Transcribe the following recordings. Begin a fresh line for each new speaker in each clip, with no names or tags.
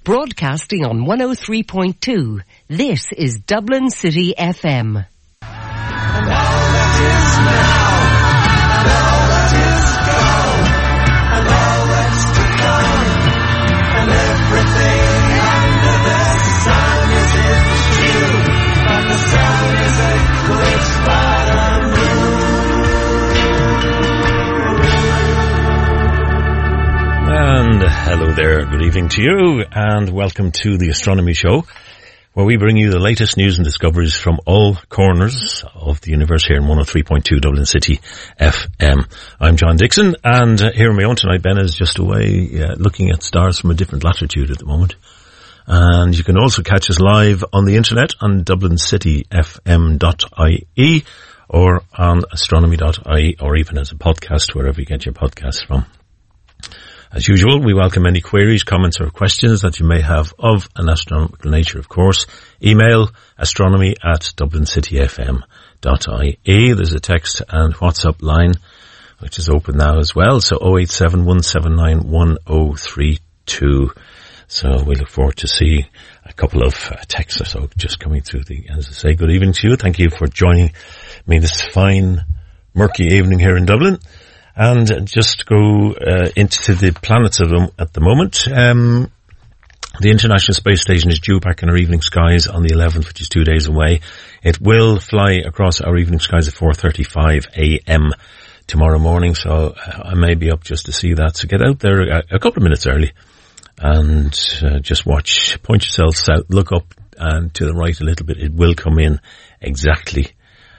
Broadcasting on 103.2. This is Dublin City FM.
And all that is now, and all that is gone, and all that's to come, and everything under the sun is true, but the sun is eclipsed by the moon.
And hello there, good evening to you, and welcome to the Astronomy Show, where we bring you the latest news and discoveries from all corners of the universe here in 103.2 Dublin City FM. I'm John Dixon, and here on my own tonight, Ben is just away looking at stars from a different latitude at the moment. And you can also catch us live on the internet on dublincityfm.ie or on astronomy.ie, or even as a podcast, wherever you get your podcasts from. As usual, we welcome any queries, comments or questions that you may have of an astronomical nature, of course. Email astronomy@dublincityfm.ie. There's a text and WhatsApp line, which is open now as well, so 087-179-1032. So we look forward to see a couple of texts or so just coming through. As I say, good evening to you. Thank you for joining me this fine, murky evening here in Dublin. And just go into the planets of them at the moment. The International Space Station is due back in our evening skies on the 11th, which is 2 days away. It will fly across our evening skies at 4:35 a.m. tomorrow morning, so I may be up just to see that. So get out there a couple of minutes early and just watch. Point yourself south, look up and to the right a little bit. It will come in exactly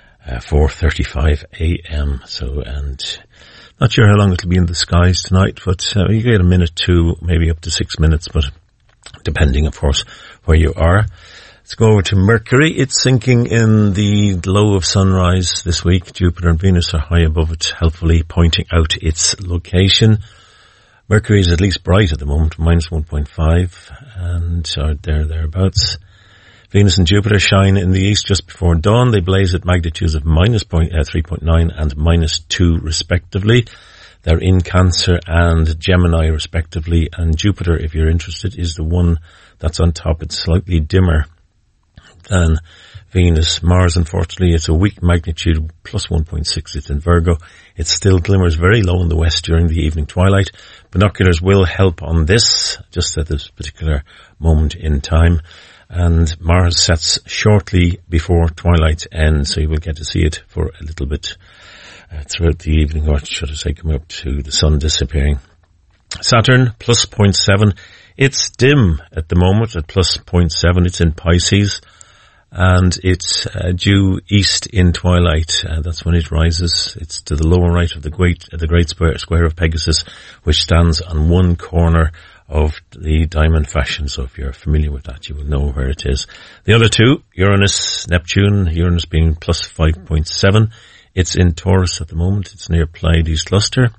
4:35 a.m. So, and not sure how long it'll be in the skies tonight, but you get a minute, two, maybe up to 6 minutes, but depending, of course, where you are. Let's go over to Mercury. It's sinking in the glow of sunrise this week. Jupiter and Venus are high above it, helpfully pointing out its location. Mercury is at least bright at the moment, minus 1.5, and are thereabouts. Venus and Jupiter shine in the east just before dawn. They blaze at magnitudes of minus 3.9 and minus 2 respectively. They're in Cancer and Gemini respectively, and Jupiter, if you're interested, is the one that's on top. It's slightly dimmer than Venus. Mars, unfortunately, it's a weak magnitude, plus 1.6. It's in Virgo. It still glimmers very low in the west during the evening twilight. Binoculars will help on this, just at this particular moment in time. And Mars sets shortly before twilight ends, so you will get to see it for a little bit throughout the evening, or should I say, coming up to the sun disappearing. Saturn, plus 0.7. It's dim at the moment at plus 0.7. It's in Pisces, and it's due east in twilight. That's when it rises. It's to the lower right of the great square of Pegasus, which stands on one corner of the diamond fashion. So if you're familiar with that, you will know where it is. The other two, Uranus, Neptune, Uranus being plus 5.7. It's in Taurus at the moment. It's near Pleiades cluster.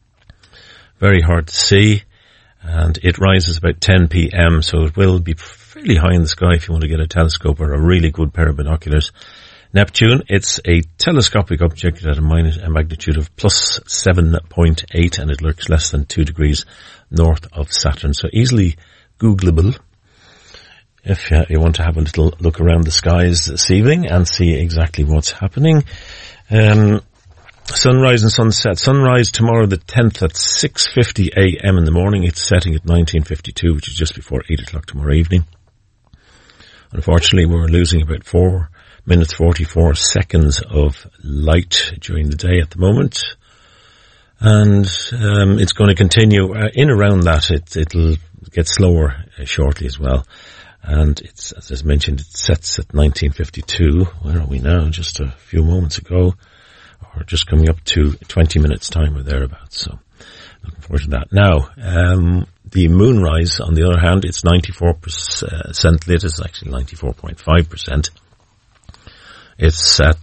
Very hard to see. And it rises about 10 p.m. So it will be fairly high in the sky if you want to get a telescope or a really good pair of binoculars. Neptune, it's a telescopic object at a magnitude of plus 7.8, and it lurks less than 2 degrees north of Saturn. So easily Googleable if you want to have a little look around the skies this evening and see exactly what's happening. Sunrise and sunset. Sunrise tomorrow the 10th at 6:50 a.m. in the morning. It's setting at 19:52, which is just before 8 o'clock tomorrow evening. Unfortunately, we're losing about 4 minutes 44 seconds of light during the day at the moment. And it's going to continue in around that. It'll get slower shortly as well. And it's, as I mentioned, it sets at 19:52. Where are we now? Just a few moments ago, or just coming up to 20 minutes time or thereabouts. So looking forward to that. Now, the moonrise, on the other hand, it's 94% lit. It's actually 94.5%. It's at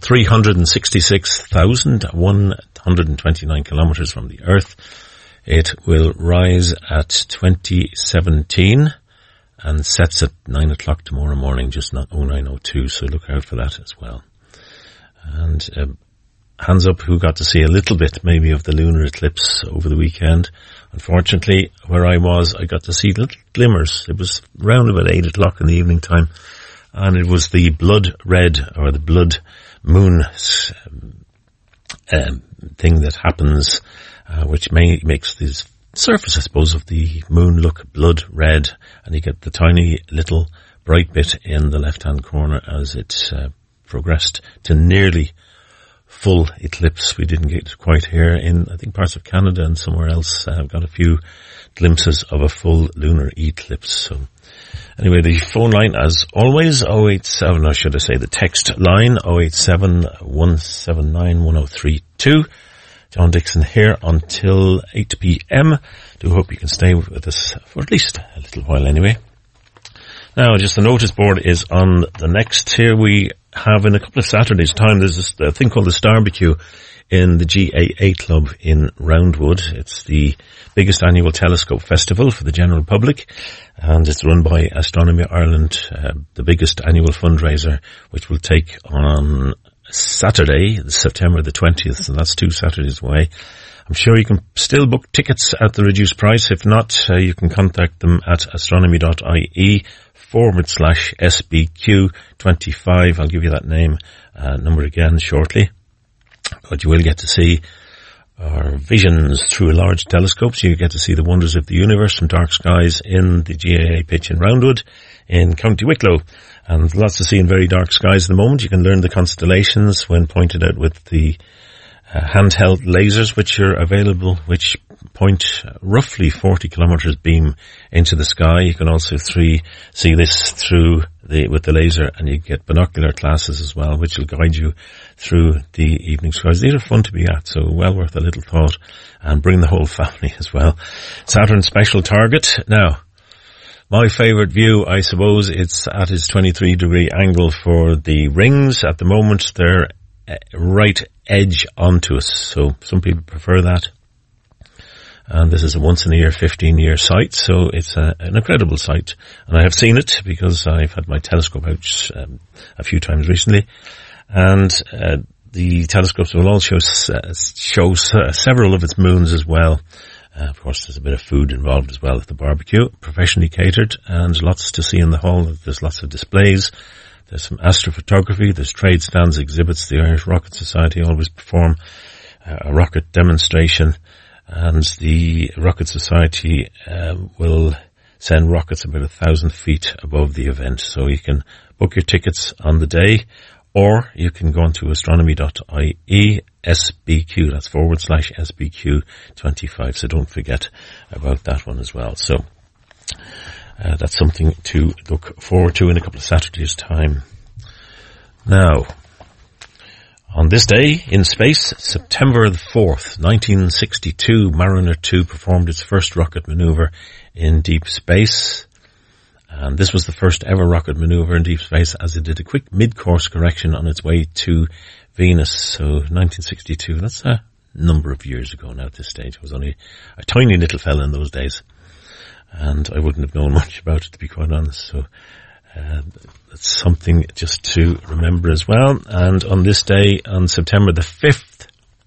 366,129 kilometers from the Earth. It will rise at 2017 and sets at 9 o'clock tomorrow morning, just not 09:02, so look out for that as well. And hands up who got to see a little bit maybe of the lunar eclipse over the weekend. Unfortunately, where I was, I got to see little glimmers. It was round about 8 o'clock in the evening time, and it was the blood red, or the blood moon thing that happens, which makes this surface, I suppose, of the moon look blood red, and you get the tiny little bright bit in the left-hand corner as it progressed to nearly full eclipse. We didn't get quite here in, I think, parts of Canada and somewhere else. I've got a few glimpses of a full lunar eclipse. So anyway, the phone line, as always, 087, or should I say the text line, 087 179 1032. John Dixon here until 8 p.m. Do hope you can stay with us for at least a little while anyway. Now, just the notice board is on the next. Here we have, in a couple of Saturdays' time, there's a thing called the Starbecue in the GAA Club in Roundwood. It's the biggest annual telescope festival for the general public, and it's run by Astronomy Ireland, the biggest annual fundraiser, which will take on Saturday, September the 20th, and that's 2 Saturdays away. I'm sure you can still book tickets at the reduced price. If not, you can contact them at astronomy.ie/SBQ25. I'll give you that number again shortly. But you will get to see our visions through a large telescope, so you get to see the wonders of the universe from dark skies in the GAA pitch in Roundwood in County Wicklow. And lots to see in very dark skies at the moment. You can learn the constellations when pointed out with the handheld lasers which are available, which point roughly 40 kilometers beam into the sky. You can also see this with the laser, and you get binocular classes as well, which will guide you through the evening skies. These are fun to be at, so well worth a little thought, and bring the whole family as well. Saturn special target. Now, my favourite view, I suppose, it's at its 23-degree angle for the rings. At the moment, they're right edge onto us, so some people prefer that. And this is a once-in-a-year, 15-year sight, so it's an incredible sight. And I have seen it because I've had my telescope out a few times recently. And the telescopes will also show several of its moons as well. Of course, there's a bit of food involved as well at the barbecue, professionally catered, and lots to see in the hall. There's lots of displays. There's some astrophotography. There's trade stands, exhibits. The Irish Rocket Society always perform a rocket demonstration, and the Rocket Society will send rockets about 1,000 feet above the event. So you can book your tickets on the day, or you can go on to astronomy.ie SBQ, that's /SBQ25. So don't forget about that one as well. So that's something to look forward to in a couple of Saturdays' time. Now, on this day in space, September the 4th, 1962, Mariner 2 performed its first rocket maneuver in deep space. And this was the first ever rocket maneuver in deep space, as it did a quick mid-course correction on its way to Venus. So 1962, that's a number of years ago now at this stage. I was only a tiny little fella in those days, and I wouldn't have known much about it, to be quite honest. So that's something just to remember as well. And on this day, on September the 5th,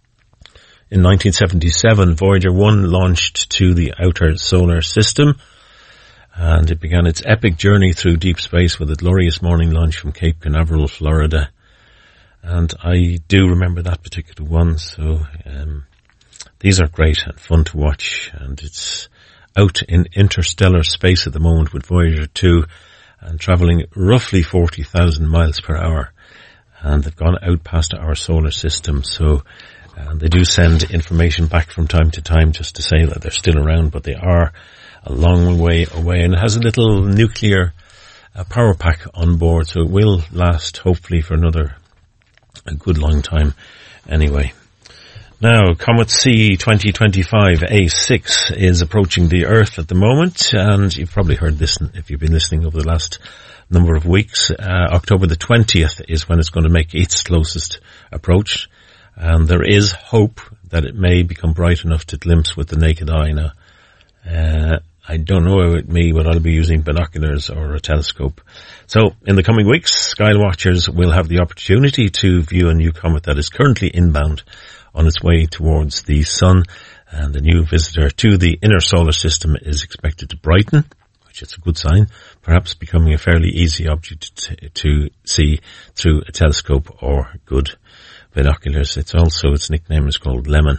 in 1977, Voyager 1 launched to the outer solar system, and it began its epic journey through deep space with a glorious morning launch from Cape Canaveral, Florida. And I do remember that particular one, so these are great and fun to watch, and it's out in interstellar space at the moment with Voyager 2, and travelling roughly 40,000 miles per hour, and they've gone out past our solar system. So they do send information back from time to time just to say that they're still around, but they are a long way away, and it has a little nuclear power pack on board, so it will last hopefully for a good long time anyway. Now, Comet C 2025 A6 is approaching the Earth at the moment, and you've probably heard this if you've been listening over the last number of weeks. October the 20th is when it's going to make its closest approach, and there is hope that it may become bright enough to glimpse with the naked eye. Now, I don't know about me, but I'll be using binoculars or a telescope. So in the coming weeks, sky watchers will have the opportunity to view a new comet that is currently inbound on its way towards the sun, and the new visitor to the inner solar system is expected to brighten, which is a good sign, perhaps becoming a fairly easy object to see through a telescope or good binoculars. Its nickname is called Lemon.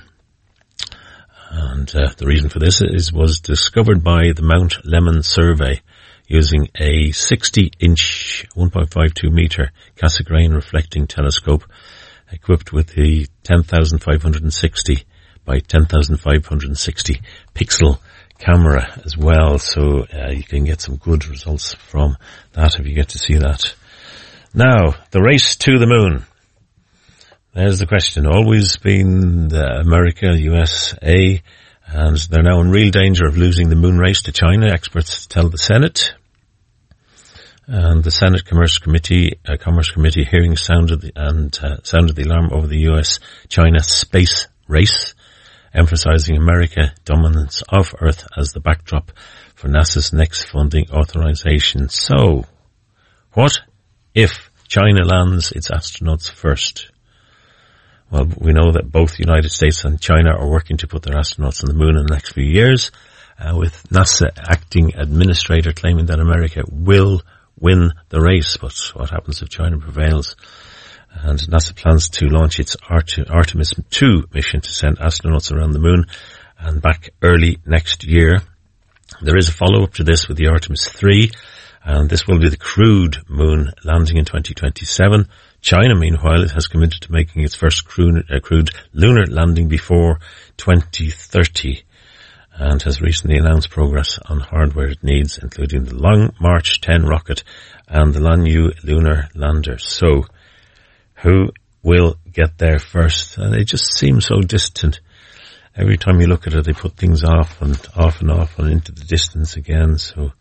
And the reason for this was discovered by the Mount Lemmon survey using a 60-inch, 1.52 meter Cassegrain reflecting telescope equipped with the 10,560 by 10,560 pixel camera as well. So you can get some good results from that if you get to see that. Now, the race to the moon. There's the question. Always been America, USA, and they're now in real danger of losing the moon race to China, experts tell the Senate. And the Senate Commerce Committee hearing sounded the alarm over the US-China space race, emphasizing America dominance of Earth as the backdrop for NASA's next funding authorization. So, what if China lands its astronauts first? Well, we know that both the United States and China are working to put their astronauts on the moon in the next few years, with NASA acting administrator claiming that America will win the race. But what happens if China prevails? And NASA plans to launch its Artemis 2 mission to send astronauts around the moon and back early next year. There is a follow-up to this with the Artemis 3, and this will be the crewed moon landing in 2027. China, meanwhile, has committed to making its first crewed lunar landing before 2030 and has recently announced progress on hardware it needs, including the Long March 10 rocket and the Lanyu lunar lander. So, who will get there first? And it just seems so distant. Every time you look at it, they put things off and off and into the distance again. So,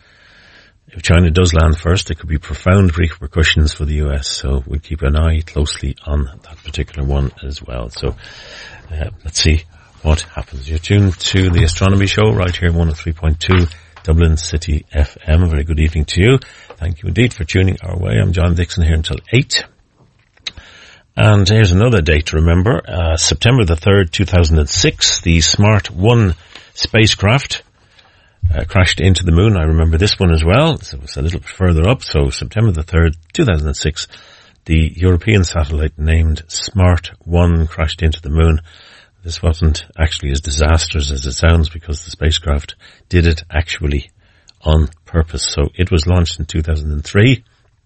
if China does land first, there could be profound repercussions for the US, so we'll keep an eye closely on that particular one as well. So, let's see what happens. You're tuned to the Astronomy Show right here, 103.2 Dublin City FM. A very good evening to you. Thank you indeed for tuning our way. I'm John Dixon here until 8. And here's another date to remember. September the 3rd, 2006, the Smart 1 spacecraft crashed into the moon. I remember this one as well. So it was a little bit further up. So September the 3rd, 2006, the European satellite named Smart 1 crashed into the moon. This wasn't actually as disastrous as it sounds because the spacecraft did it actually on purpose. So it was launched in 2003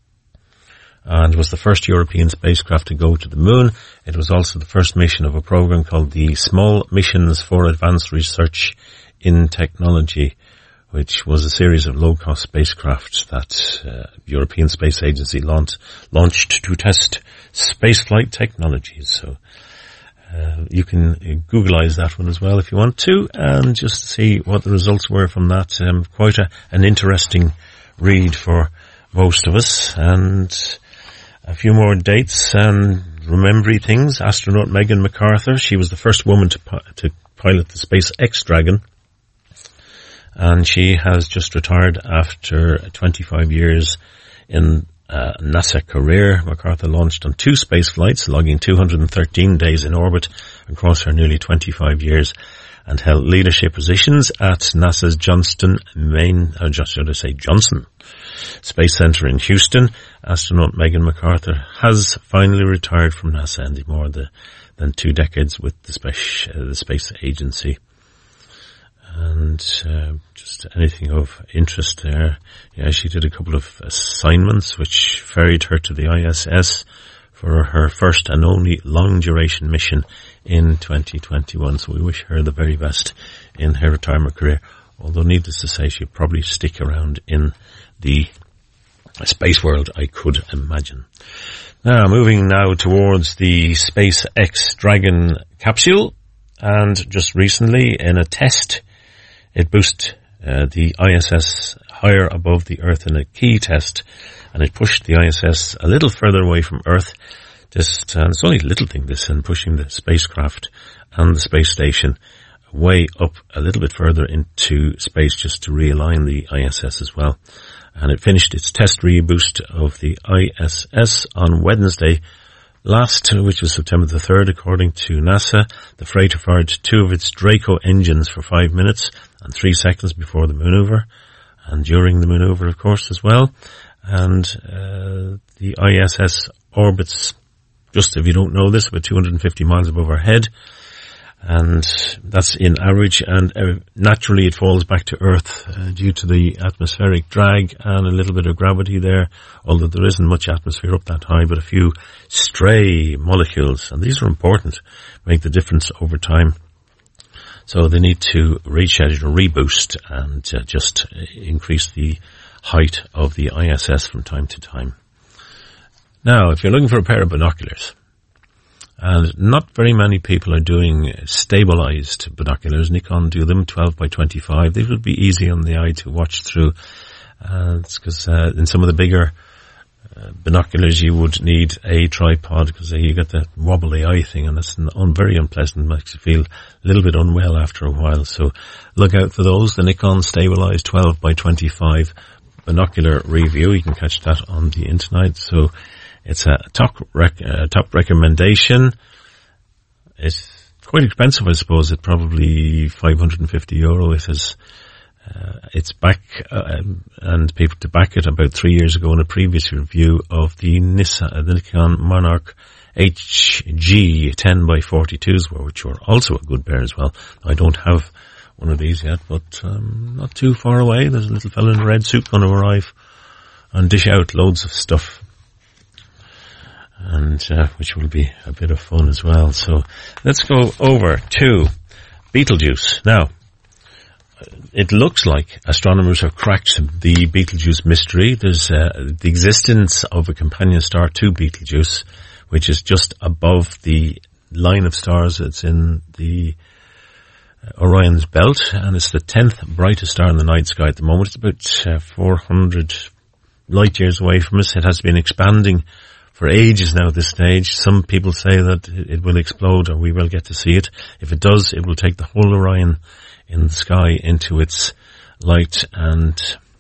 and was the first European spacecraft to go to the moon. It was also the first mission of a program called the Small Missions for Advanced Research in Technology, which was a series of low-cost spacecraft that European Space Agency launched to test spaceflight technologies. So you can Googleize that one as well if you want to, and just see what the results were from that. Quite an interesting read for most of us. And a few more dates and remembering things. Astronaut Megan McArthur, she was the first woman to pilot the SpaceX Dragon. And she has just retired after 25 years in NASA career. MacArthur launched on 2 space flights, logging 213 days in orbit across her nearly 25 years, and held leadership positions at NASA's Johnson Space Center in Houston. Astronaut Megan McArthur has finally retired from NASA, ending more than 2 decades with the space agency. And just anything of interest there. Yeah, she did a couple of assignments which ferried her to the ISS for her first and only long-duration mission in 2021. So we wish her the very best in her retirement career. Although needless to say, she'll probably stick around in the space world, I could imagine. Now, moving now towards the SpaceX Dragon capsule. And just recently, in a test, it boosted the ISS higher above the Earth in a key test, and it pushed the ISS a little further away from Earth. And it's only a little thing, this, and pushing the spacecraft and the space station way up a little bit further into space just to realign the ISS as well. And it finished its test reboost of the ISS on Wednesday last, which was September the 3rd, according to NASA. The freighter fired 2 of its Draco engines for 5 minutes and 3 seconds before the maneuver, and during the maneuver, of course, as well. And the ISS orbits, just if you don't know this, about 250 miles above our head. And that's in average, and naturally it falls back to Earth due to the atmospheric drag and a little bit of gravity there, although there isn't much atmosphere up that high, but a few stray molecules, and these are important, make the difference over time. So they need to reschedule, reboost, and just increase the height of the ISS from time to time. Now, if you're looking for a pair of binoculars, and not very many people are doing stabilized binoculars. Nikon do them 12 by 25. They would be easy on the eye to watch through. It's because in some of the bigger binoculars you would need a tripod because you get that wobbly eye thing, and it's very unpleasant. It makes you feel a little bit unwell after a while. So look out for those. The Nikon stabilized 12 by 25 binocular review. You can catch that on the internet. So it's a top recommendation. It's quite expensive, I suppose. It's probably €550. It is, it's back, and people to back it about 3 years ago in a previous review of the Nikon Monarch HG 10 by 42s, which were also a good pair as well. I don't have one of these yet, but not too far away. There's a little fellow in a red suit going to arrive and dish out loads of stuff, and which will be a bit of fun as well. So let's go over to Betelgeuse. Now, it looks like astronomers have cracked the Betelgeuse mystery. There's the existence of a companion star to Betelgeuse, which is just above the line of stars. It's in the Orion's belt, and it's the 10th brightest star in the night sky at the moment. It's about 400 light years away from us. It has been expanding for ages now at this stage. Some people say that it will explode, or we will get to see it. If it does, it will take the whole Orion in the sky into its light, and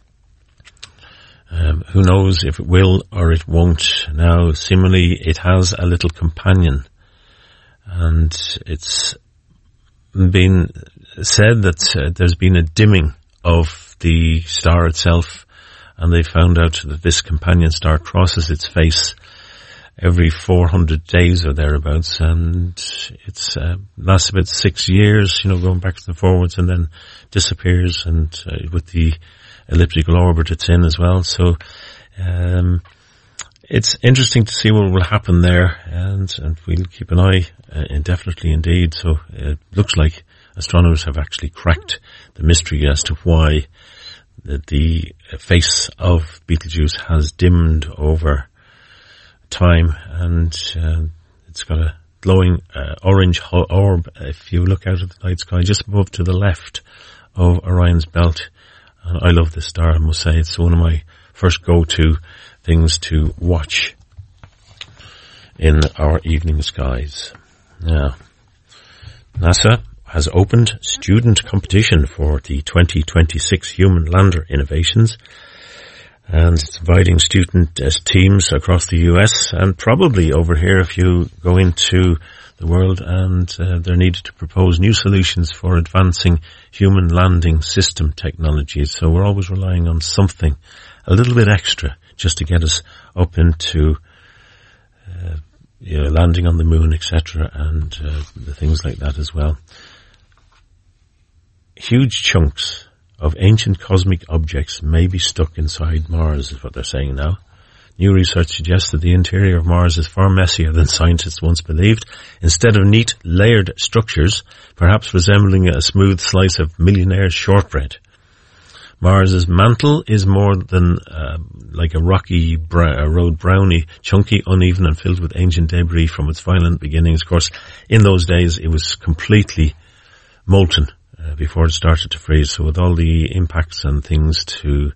who knows if it will or it won't. Now, seemingly it has a little companion, and it's been said that there's been a dimming of the star itself, and they found out that this companion star crosses its face every 400 days or thereabouts, and it's lasts about 6 years, going backwards and forwards, and then disappears, and with the elliptical orbit it's in as well. So it's interesting to see what will happen there, and we'll keep an eye indefinitely indeed. So it looks like astronomers have actually cracked the mystery as to why the face of Betelgeuse has dimmed over time, and it's got a glowing orange orb if you look out at the night sky just above to the left of Orion's belt. And I love this star, I must say. It's one of my first go-to things to watch in our evening skies. Now, NASA has opened student competition for the 2026 Human Lander Innovations, and it's inviting student teams across the US and probably over here if you go into the world, and they're needed to propose new solutions for advancing human landing system technologies. So we're always relying on something a little bit extra just to get us up into landing on the moon, etc., and the things like that as well. Huge chunks of ancient cosmic objects may be stuck inside Mars, is what they're saying now. New research suggests that the interior of Mars is far messier than scientists once believed. Instead of neat, layered structures, perhaps resembling a smooth slice of millionaire's shortbread, Mars's mantle is more than like a rocky road brownie, chunky, uneven, and filled with ancient debris from its violent beginnings. Of course, in those days, it was completely molten before it started to freeze. So with all the impacts and things to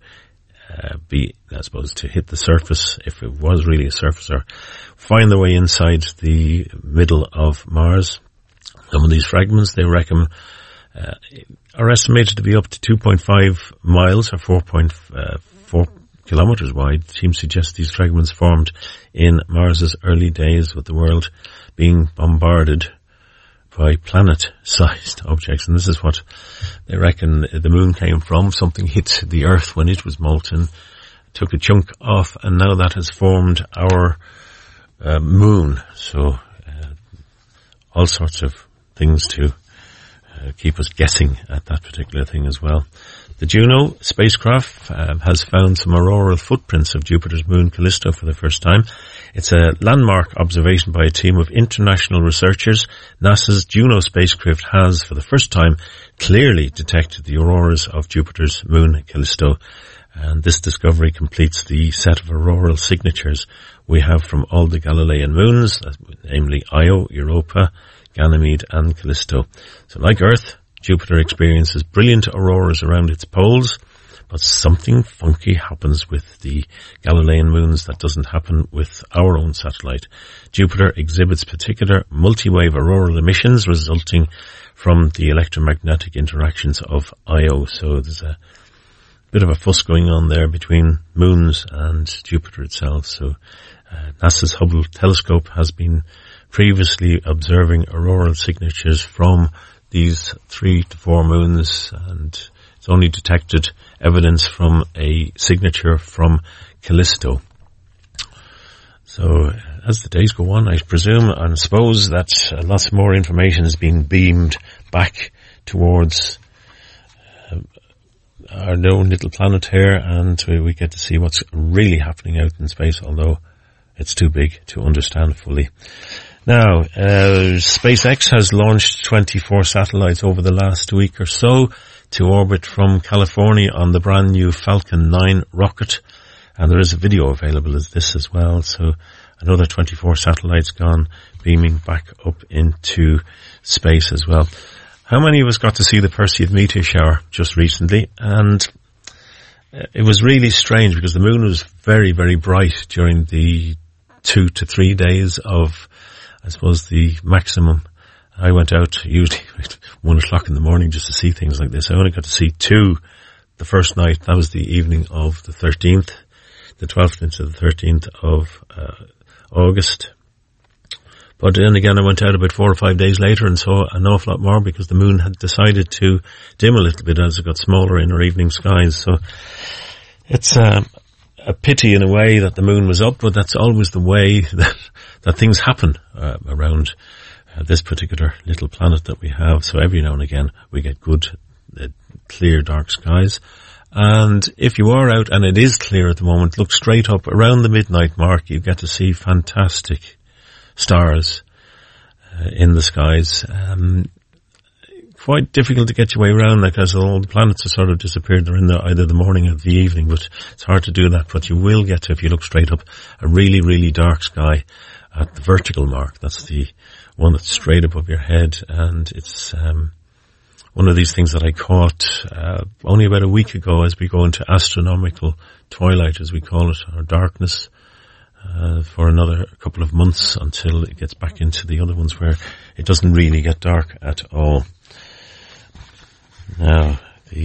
to hit the surface, if it was really a surface, or find their way inside the middle of Mars. Some of these fragments, they reckon, are estimated to be up to 2.5 miles or 4.4 kilometers wide. Teams suggest these fragments formed in Mars's early days, with the world being bombarded by planet-sized objects. And this is what they reckon the moon came from. Something hit the Earth when it was molten, took a chunk off, and now that has formed our moon. So all sorts of things to keep us guessing at that particular thing as well. The Juno spacecraft has found some auroral footprints of Jupiter's moon Callisto for the first time. It's a landmark observation by a team of international researchers. NASA's Juno spacecraft has, for the first time, clearly detected the auroras of Jupiter's moon Callisto. And this discovery completes the set of auroral signatures we have from all the Galilean moons, namely Io, Europa, Ganymede and Callisto. So like Earth, Jupiter experiences brilliant auroras around its poles, but something funky happens with the Galilean moons that doesn't happen with our own satellite. Jupiter exhibits particular multi-wave auroral emissions resulting from the electromagnetic interactions of Io. So there's a bit of a fuss going on there between moons and Jupiter itself. So NASA's Hubble telescope has been previously observing auroral signatures from these 3 to 4 moons, and it's only detected evidence from a signature from Callisto. So as the days go on, I presume and suppose that lots more information is being beamed back towards our known little planet here, and we get to see what's really happening out in space, although it's too big to understand fully. Now, SpaceX has launched 24 satellites over the last week or so to orbit from California on the brand new Falcon 9 rocket. And there is a video available as this as well. So another 24 satellites gone beaming back up into space as well. How many of us got to see the Perseid meteor shower just recently? And it was really strange because the moon was very, very bright during the 2 to 3 days of, I suppose, the maximum. I went out usually at 1 o'clock in the morning just to see things like this. I only got to see 2 the first night. That was the evening of the 13th, the 12th into the 13th of August. But then again, I went out about 4 or 5 days later and saw an awful lot more because the moon had decided to dim a little bit as it got smaller in our evening skies. So it's a pity in a way that the moon was up, but that's always the way that things happen around this particular little planet that we have. So every now and again we get good, clear, dark skies. And if you are out and it is clear at the moment, look straight up around the midnight mark, you get to see fantastic stars in the skies. Quite difficult to get your way around, like, as all the planets are sort of disappeared. They're in either the morning or the evening, but it's hard to do that. But you will get to, if you look straight up, a really, really dark sky at the vertical mark. That's the one that's straight above your head. And it's one of these things that I caught only about a week ago as we go into astronomical twilight, as we call it, or darkness, for another couple of months until it gets back into the other ones where it doesn't really get dark at all. Now,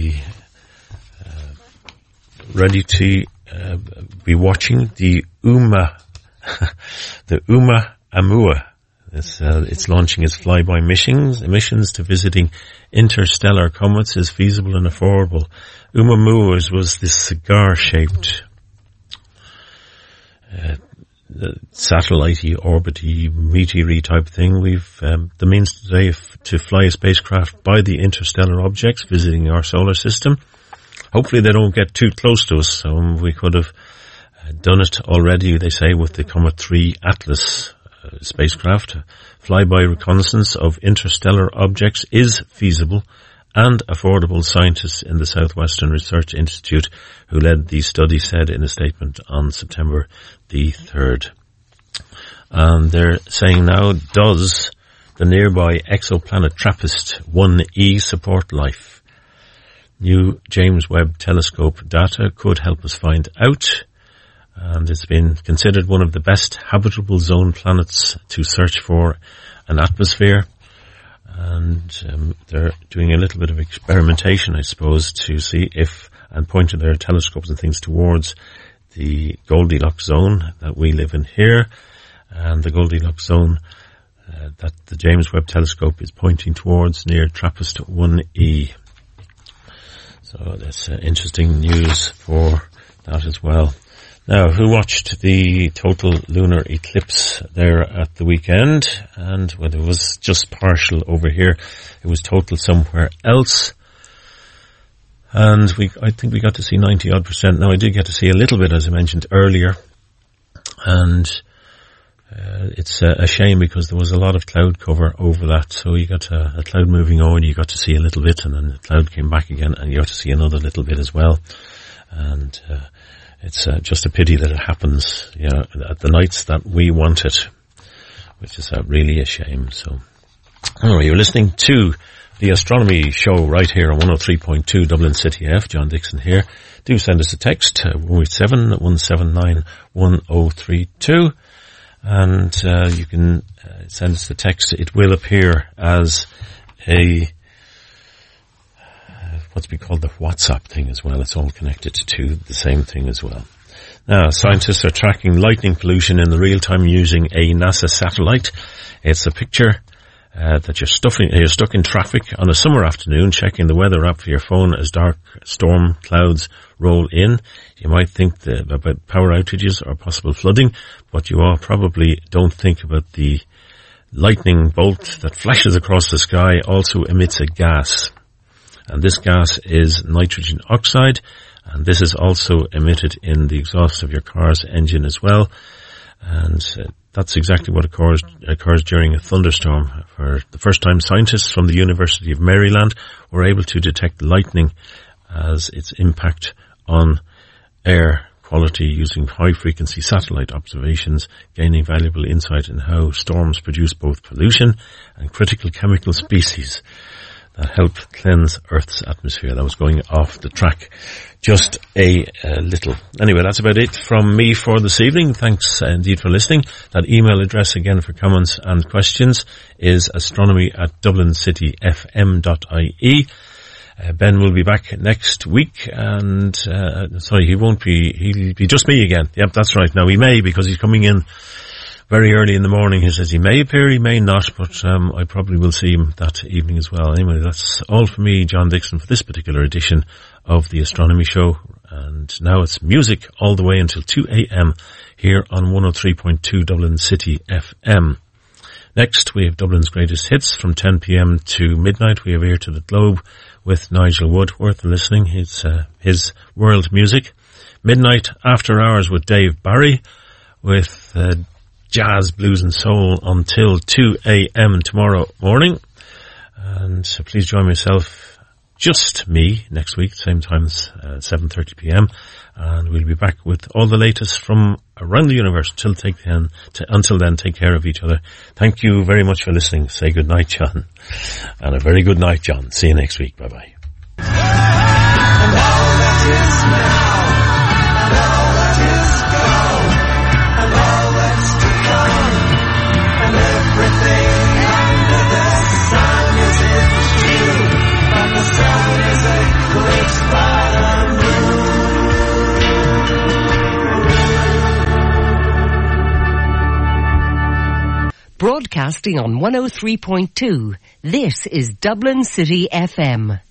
ready to be watching the the Oumuamua. It's launching its flyby missions to visiting interstellar comets is feasible and affordable. Oumuamua was this cigar-shaped satellite-y, orbit-y, meteor-y type thing. We've the means today to fly a spacecraft by the interstellar objects visiting our solar system. Hopefully they don't get too close to us. We could have done it already, they say, with the Comet 3 Atlas spacecraft. Flyby reconnaissance of interstellar objects is feasible and affordable, scientists in the Southwestern Research Institute who led the study said in a statement on September the 3rd. And they're saying now, does the nearby exoplanet TRAPPIST-1e support life? New James Webb Telescope data could help us find out. And it's been considered one of the best habitable zone planets to search for an atmosphere. and they're doing a little bit of experimentation, I suppose, to see if, and pointing their telescopes and things towards the Goldilocks zone that we live in here, and the Goldilocks zone that the James Webb Telescope is pointing towards near TRAPPIST-1e. So that's interesting news for that as well. Now, who watched the total lunar eclipse there at the weekend? And when it was just partial over here, it was total somewhere else. And I think we got to see 90-odd%. Now, I did get to see a little bit, as I mentioned earlier. And it's a shame because there was a lot of cloud cover over that. So you got a cloud moving over, you got to see a little bit, and then the cloud came back again, and you got to see another little bit as well. And it's just a pity that it happens, at the nights that we want it, which is really a shame. So, anyway, you're listening to the Astronomy Show right here on 103.2 Dublin City F. John Dixon here. Do send us a text, 087-179-1032. And you can send us the text. It will appear as a what's we call the WhatsApp thing as well. It's all connected to the same thing as well. Now, scientists are tracking lightning pollution in the real time using a NASA satellite. It's a picture that you're stuck in traffic on a summer afternoon, checking the weather app for your phone as dark storm clouds roll in. You might think about power outages or possible flooding, but you all probably don't think about the lightning bolt that flashes across the sky also emits a gas. And this gas is nitrogen oxide, and this is also emitted in the exhaust of your car's engine as well. And that's exactly what occurs during a thunderstorm. For the first time, scientists from the University of Maryland were able to detect lightning as its impact on air quality using high-frequency satellite observations, gaining valuable insight in how storms produce both pollution and critical chemical species that help cleanse Earth's atmosphere. That was going off the track just a little. Anyway, that's about it from me for this evening. Thanks indeed for listening. That email address again for comments and questions is astronomy@dublincityfm.ie. Ben will be back next week, and he won't be, he'll be just me again. Yep, that's right. Now he may, because he's coming in very early in the morning. He says he may appear, he may not, but I probably will see him that evening as well. Anyway, that's all for me, John Dixon, for this particular edition of the Astronomy Show. And now it's music all the way until 2 a.m. here on 103.2 Dublin City FM. Next, we have Dublin's greatest hits from 10 p.m. to midnight. We have Ear to the Globe with Nigel Wood, worth listening. It's his world music. Midnight After Hours with Dave Barry, with jazz, blues and soul until 2 a.m. tomorrow morning. And please join myself, just me, next week, same time as 7:30 p.m. And we'll be back with all the latest from around the universe. Until then, take care of each other. Thank you very much for listening. Say good night, John. And a very good night, John. See you next week. Bye-bye.
And all that is now, and all that is gone, and all that's to come, and everything under the sun is in view, and the sun is eclipsed by the moon.
Broadcasting on 103.2, this is Dublin City FM.